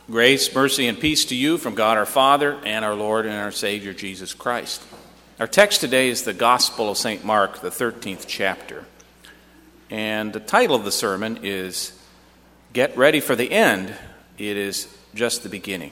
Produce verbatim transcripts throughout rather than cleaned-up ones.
Grace, mercy, and peace to you from God our Father and our Lord and our Savior Jesus Christ. Our text today is the Gospel of Saint Mark, the thirteenth chapter. And the title of the sermon is, Get Ready for the End, It is Just the Beginning.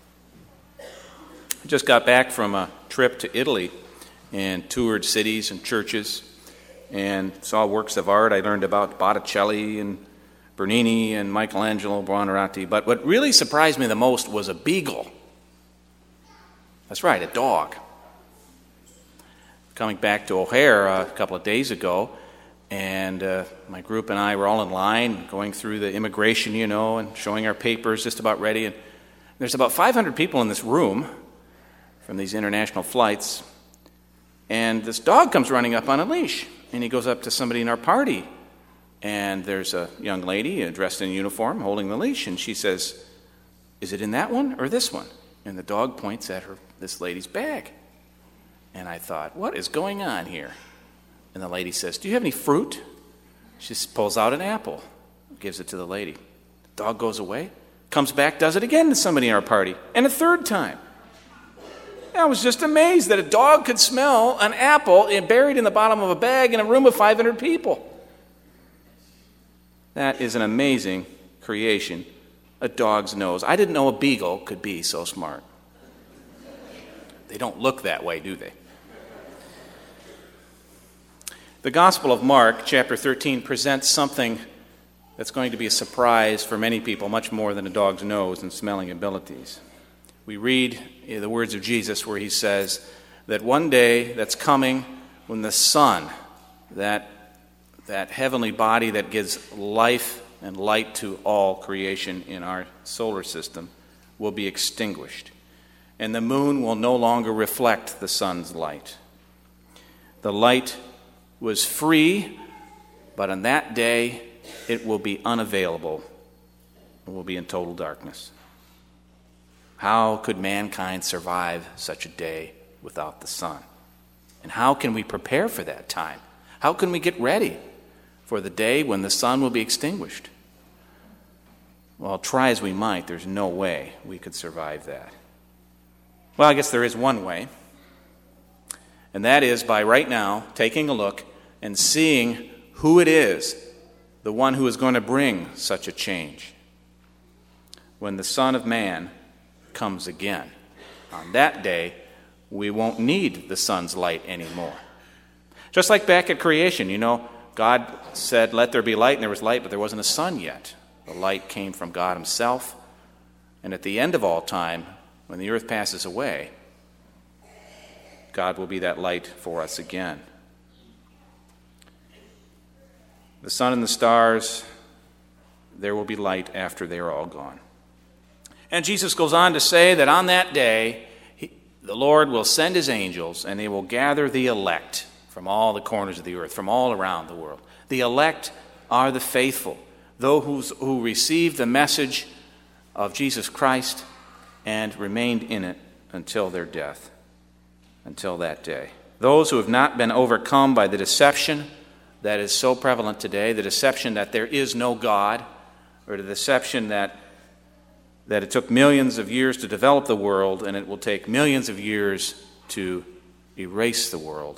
I just got back from a trip to Italy and toured cities and churches and saw works of art. I learned about Botticelli and Bernini and Michelangelo Buonarroti. But what really surprised me the most was a beagle. That's right, a dog. Coming back to O'Hare a couple of days ago, and uh, my group and I were all in line, going through the immigration, you know, and showing our papers, just about ready. And there's about five hundred people in this room from these international flights, and this dog comes running up on a leash, and he goes up to somebody in our party. And there's a young lady dressed in uniform holding the leash, and she says, "Is it in that one or this one?" And the dog points at her, this lady's bag. And I thought, what is going on here? And the lady says, "Do you have any fruit?" She pulls out an apple, gives it to the lady. The dog goes away, comes back, does it again to somebody in our party, and a third time. I was just amazed that a dog could smell an apple buried in the bottom of a bag in a room of five hundred people. That is an amazing creation, a dog's nose. I didn't know a beagle could be so smart. They don't look that way, do they? The Gospel of Mark, chapter thirteen, presents something that's going to be a surprise for many people, much more than a dog's nose and smelling abilities. We read the words of Jesus where he says that one day that's coming when the sun, that that heavenly body that gives life and light to all creation in our solar system, will be extinguished. And the moon will no longer reflect the sun's light. The light was free, but on that day it will be unavailable. It will be in total darkness. How could mankind survive such a day without the sun? And how can we prepare for that time? How can we get ready for the day when the sun will be extinguished? Well, try as we might, there's no way we could survive that. Well, I guess there is one way, and that is by right now taking a look and seeing who it is, the one who is going to bring such a change. When the Son of Man comes again, on that day, we won't need the sun's light anymore. Just like back at creation, you know, God said, "Let there be light," and there was light, but there wasn't a sun yet. The light came from God himself. And at the end of all time, when the earth passes away, God will be that light for us again. The sun and the stars, there will be light after they are all gone. And Jesus goes on to say that on that day, he, the Lord will send his angels, and they will gather the elect from all the corners of the earth, from all around the world. The elect are the faithful, those who received the message of Jesus Christ and remained in it until their death, until that day. Those who have not been overcome by the deception that is so prevalent today, the deception that there is no God, or the deception that, that it took millions of years to develop the world and it will take millions of years to erase the world.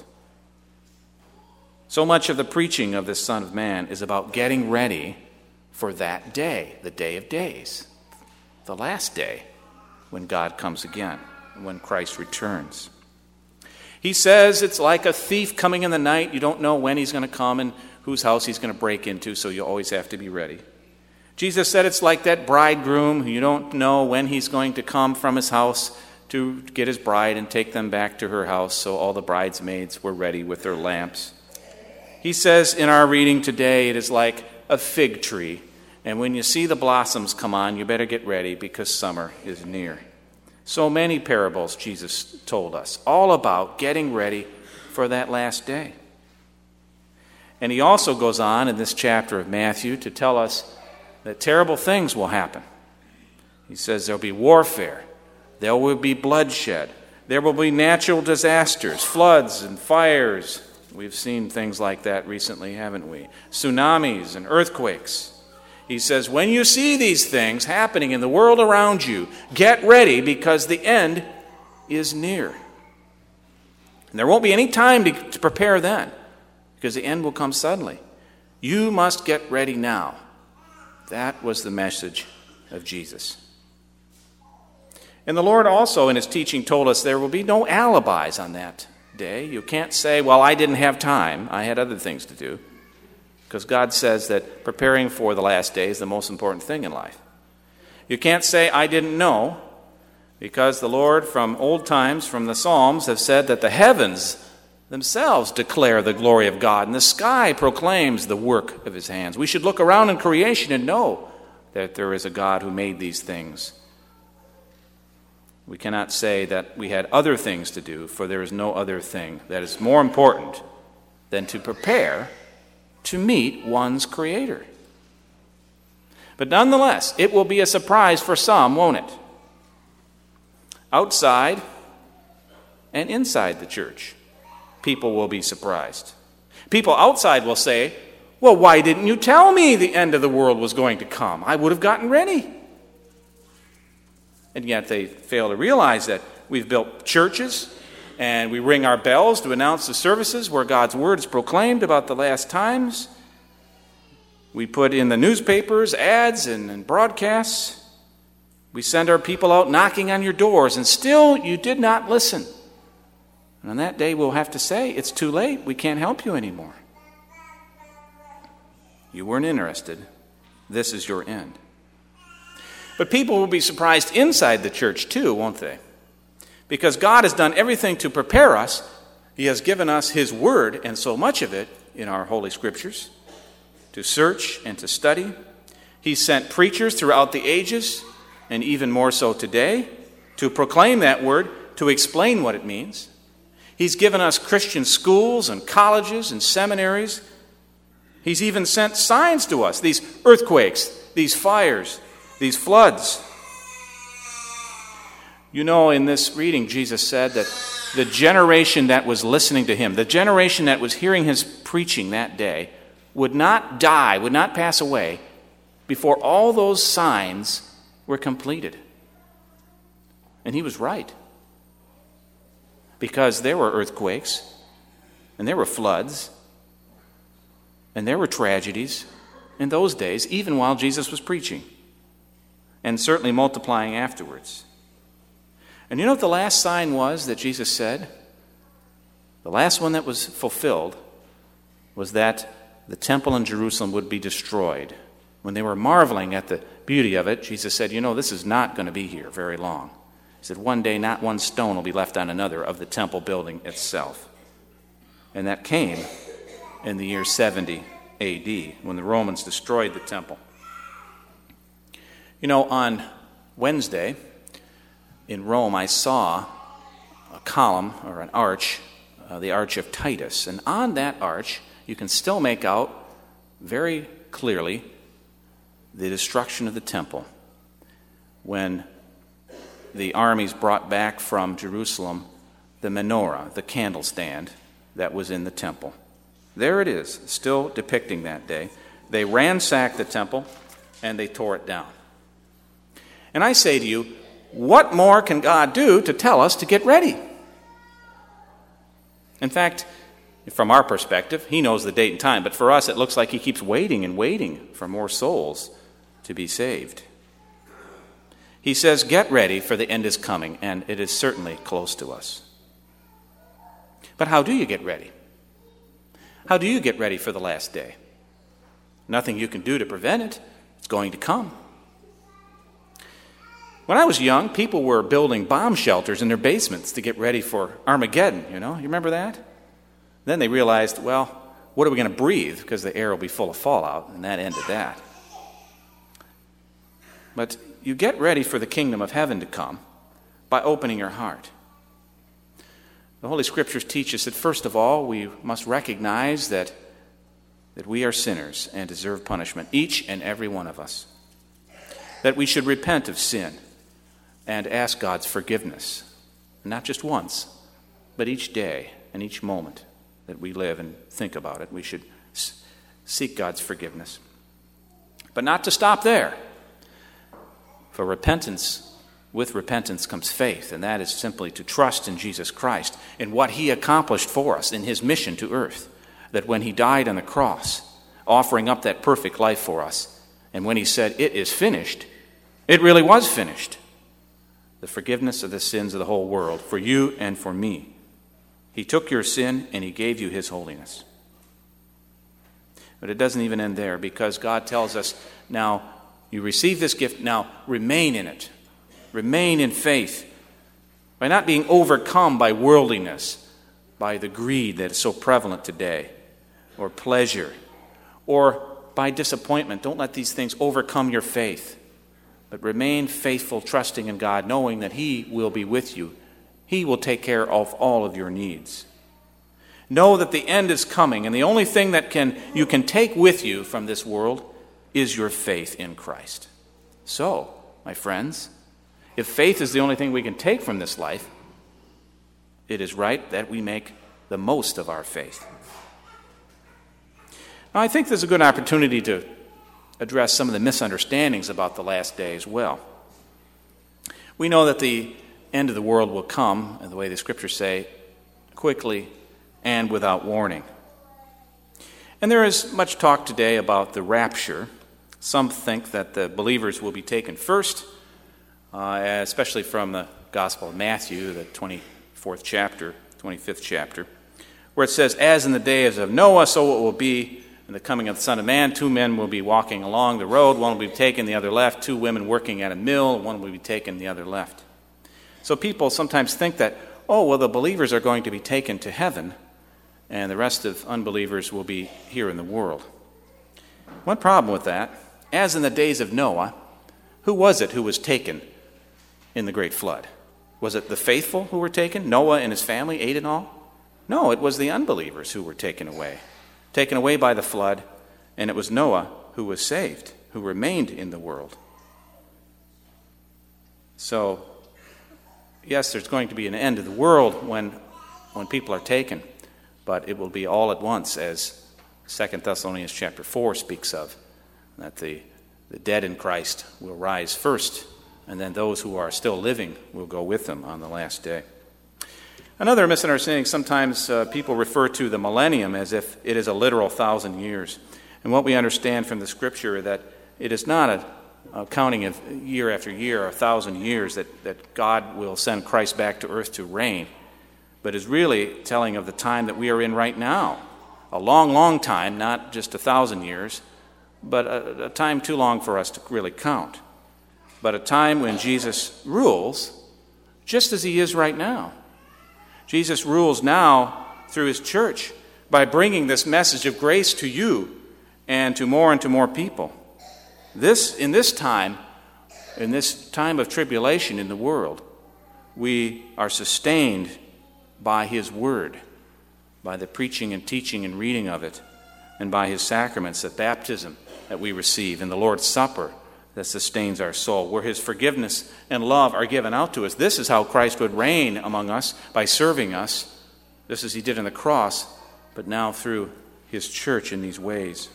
So much of the preaching of the Son of Man is about getting ready for that day, the day of days, the last day, when God comes again, when Christ returns. He says it's like a thief coming in the night. You don't know when he's going to come and whose house he's going to break into, so you always have to be ready. Jesus said it's like that bridegroom who you don't know when he's going to come from his house to get his bride and take them back to her house, so all the bridesmaids were ready with their lamps. He says in our reading today, it is like a fig tree, and when you see the blossoms come on, you better get ready because summer is near. So many parables Jesus told us, all about getting ready for that last day. And he also goes on in this chapter of Matthew to tell us that terrible things will happen. He says there'll be warfare, there will be bloodshed, there will be natural disasters, floods and fires. We've seen things like that recently, haven't we? Tsunamis and earthquakes. He says, when you see these things happening in the world around you, get ready because the end is near. And there won't be any time to, to prepare then, because the end will come suddenly. You must get ready now. That was the message of Jesus. And the Lord also in his teaching told us there will be no alibis on that day. You can't say, well, I didn't have time. I had other things to do. Because God says that preparing for the last day is the most important thing in life. You can't say, I didn't know, because the Lord from old times, from the Psalms, have said that the heavens themselves declare the glory of God, and the sky proclaims the work of his hands. We should look around in creation and know that there is a God who made these things. We cannot say that we had other things to do, for there is no other thing that is more important than to prepare to meet one's Creator. But nonetheless, it will be a surprise for some, won't it? Outside and inside the church, people will be surprised. People outside will say, well, why didn't you tell me the end of the world was going to come? I would have gotten ready. And yet they fail to realize that we've built churches and we ring our bells to announce the services where God's word is proclaimed about the last times. We put in the newspapers ads and, and broadcasts. We send our people out knocking on your doors, and still you did not listen. And on that day we'll have to say, it's too late. We can't help you anymore. You weren't interested. This is your end. But people will be surprised inside the church too, won't they? Because God has done everything to prepare us. He has given us his word, and so much of it in our Holy Scriptures, to search and to study. He sent preachers throughout the ages, and even more so today, to proclaim that word, to explain what it means. He's given us Christian schools and colleges and seminaries. He's even sent signs to us, these earthquakes, these fires, these floods. You know, in this reading, Jesus said that the generation that was listening to him, the generation that was hearing his preaching that day, would not die, would not pass away before all those signs were completed. And he was right. Because there were earthquakes, and there were floods, and there were tragedies in those days, even while Jesus was preaching, and certainly multiplying afterwards. And you know what the last sign was that Jesus said? The last one that was fulfilled was that the temple in Jerusalem would be destroyed. When they were marveling at the beauty of it, Jesus said, you know, this is not going to be here very long. He said, one day not one stone will be left on another of the temple building itself. And that came in the year seventy A D, when the Romans destroyed the temple. You know, on Wednesday in Rome, I saw a column or an arch, uh, the Arch of Titus. And on that arch, you can still make out very clearly the destruction of the temple when the armies brought back from Jerusalem the menorah, the candle stand that was in the temple. There it is, still depicting that day. They ransacked the temple and they tore it down. And I say to you, what more can God do to tell us to get ready? In fact, from our perspective, he knows the date and time, but for us it looks like he keeps waiting and waiting for more souls to be saved. He says, get ready, for the end is coming, and it is certainly close to us. But how do you get ready? How do you get ready for the last day? Nothing you can do to prevent it. It's going to come. When I was young, people were building bomb shelters in their basements to get ready for Armageddon, you know? You remember that? Then they realized, well, what are we going to breathe? Because the air will be full of fallout, and that ended that. But you get ready for the kingdom of heaven to come by opening your heart. The Holy Scriptures teach us that, first of all, we must recognize that, that we are sinners and deserve punishment, each and every one of us. That we should repent of sin and ask God's forgiveness, not just once, but each day and each moment that we live and think about it. We should seek God's forgiveness. But not to stop there. For repentance, with repentance comes faith, and that is simply to trust in Jesus Christ, in what he accomplished for us, in his mission to earth, that when he died on the cross, offering up that perfect life for us, and when he said, "It is finished," it really was finished. The forgiveness of the sins of the whole world, for you and for me. He took your sin and he gave you his holiness. But it doesn't even end there, because God tells us, now you receive this gift, now remain in it. Remain in faith by not being overcome by worldliness, by the greed that is so prevalent today, or pleasure, or by disappointment. Don't let these things overcome your faith, but remain faithful, trusting in God, knowing that he will be with you. He will take care of all of your needs. Know that the end is coming, and the only thing that can you can take with you from this world is your faith in Christ. So, my friends, if faith is the only thing we can take from this life, it is right that we make the most of our faith. Now, I think there's a good opportunity to address some of the misunderstandings about the last day as well. We know that the end of the world will come, and the way the scriptures say, quickly and without warning. And there is much talk today about the rapture. Some think that the believers will be taken first, uh, especially from the Gospel of Matthew, the twenty-fourth chapter, twenty-fifth chapter, where it says, "As in the days of Noah, so it will be in the coming of the Son of Man. Two men will be walking along the road, one will be taken, the other left. Two women working at a mill, one will be taken, the other left." So people sometimes think that, oh, well, the believers are going to be taken to heaven, and the rest of unbelievers will be here in the world. One problem with that, as in the days of Noah, who was it who was taken in the great flood? Was it the faithful who were taken? Noah and his family, eight in all? No, it was the unbelievers who were taken away. Taken away by the flood, and it was Noah who was saved, who remained in the world. So, yes, there's going to be an end of the world when, when people are taken, but it will be all at once, as Second Thessalonians chapter four speaks of, that the, the dead in Christ will rise first, and then those who are still living will go with them on the last day. Another misunderstanding, sometimes uh, people refer to the millennium as if it is a literal thousand years. And what we understand from the scripture that it is not a, a counting of year after year, a thousand years, that, that God will send Christ back to earth to reign, but is really telling of the time that we are in right now. A long, long time, not just a thousand years, but a, a time too long for us to really count. But a time when Jesus rules just as he is right now. Jesus rules now through his church by bringing this message of grace to you and to more and to more people. This, in this time, in this time of tribulation in the world, we are sustained by his word, by the preaching and teaching and reading of it, and by his sacraments, the baptism that we receive, and the Lord's Supper that sustains our soul, where his forgiveness and love are given out to us. This is how Christ would reign among us, by serving us, just as he did on the cross, but now through his church in these ways.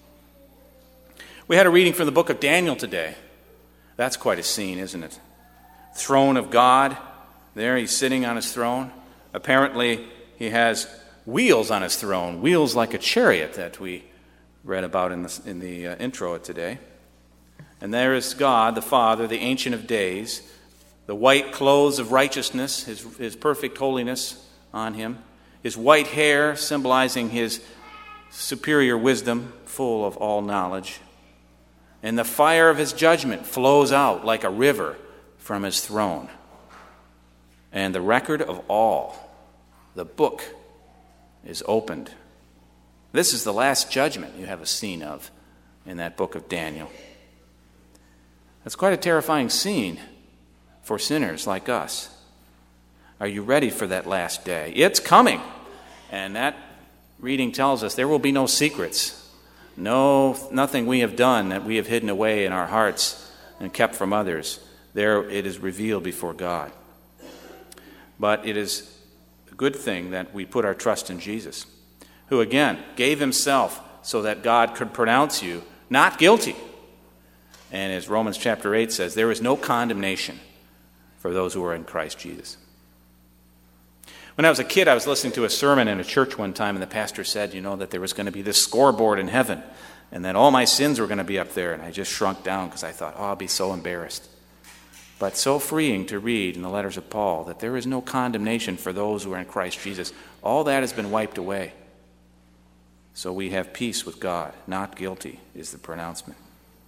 We had a reading from the book of Daniel today. That's quite a scene, isn't it? Throne of God. There he's sitting on his throne. Apparently he has wheels on his throne, wheels like a chariot that we read about in the, in the uh, intro today. And there is God, the Father, the Ancient of Days, the white clothes of righteousness, his, his perfect holiness on him, his white hair symbolizing his superior wisdom, full of all knowledge. And the fire of his judgment flows out like a river from his throne. And the record of all, the book, is opened. This is the last judgment you have a scene of in that book of Daniel. It's quite a terrifying scene for sinners like us. Are you ready for that last day? It's coming. And that reading tells us there will be no secrets. No, nothing we have done that we have hidden away in our hearts and kept from others. There it is revealed before God. But it is a good thing that we put our trust in Jesus, who again gave himself so that God could pronounce you not guilty, And as Romans chapter eight says, there is no condemnation for those who are in Christ Jesus. When I was a kid, I was listening to a sermon in a church one time, and the pastor said, you know, that there was going to be this scoreboard in heaven, and that all my sins were going to be up there. And I just shrunk down because I thought, oh, I'll be so embarrassed. But so freeing to read in the letters of Paul that there is no condemnation for those who are in Christ Jesus. All that has been wiped away. So we have peace with God. Not guilty is the pronouncement.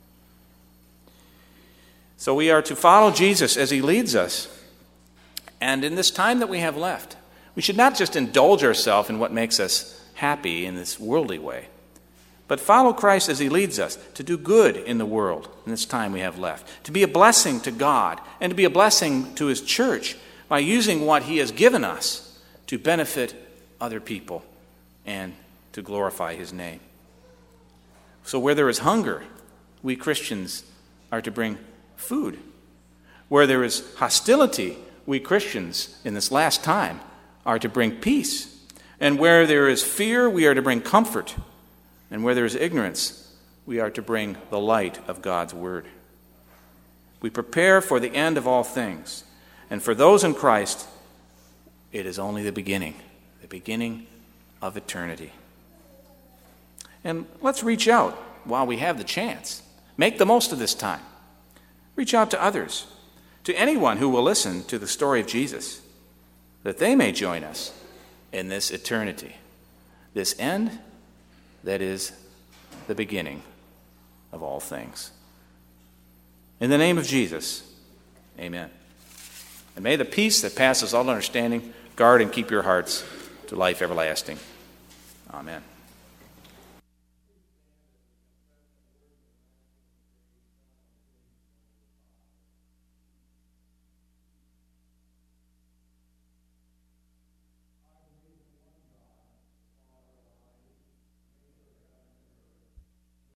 So we are to follow Jesus as he leads us. And in this time that we have left, we should not just indulge ourselves in what makes us happy in this worldly way, but follow Christ as he leads us to do good in the world in this time we have left, to be a blessing to God and to be a blessing to his church by using what he has given us to benefit other people and to glorify his name. So where there is hunger, we Christians are to bring food. Where there is hostility, we Christians in this last time are to bring peace. And where there is fear, we are to bring comfort. And where there is ignorance, we are to bring the light of God's word. We prepare for the end of all things. And for those in Christ, it is only the beginning, the beginning of eternity. And let's reach out while we have the chance. Make the most of this time. Reach out to others, to anyone who will listen to the story of Jesus, that they may join us in this eternity, this end that is the beginning of all things. In the name of Jesus, amen. And may the peace that passes all understanding guard and keep your hearts to life everlasting. Amen.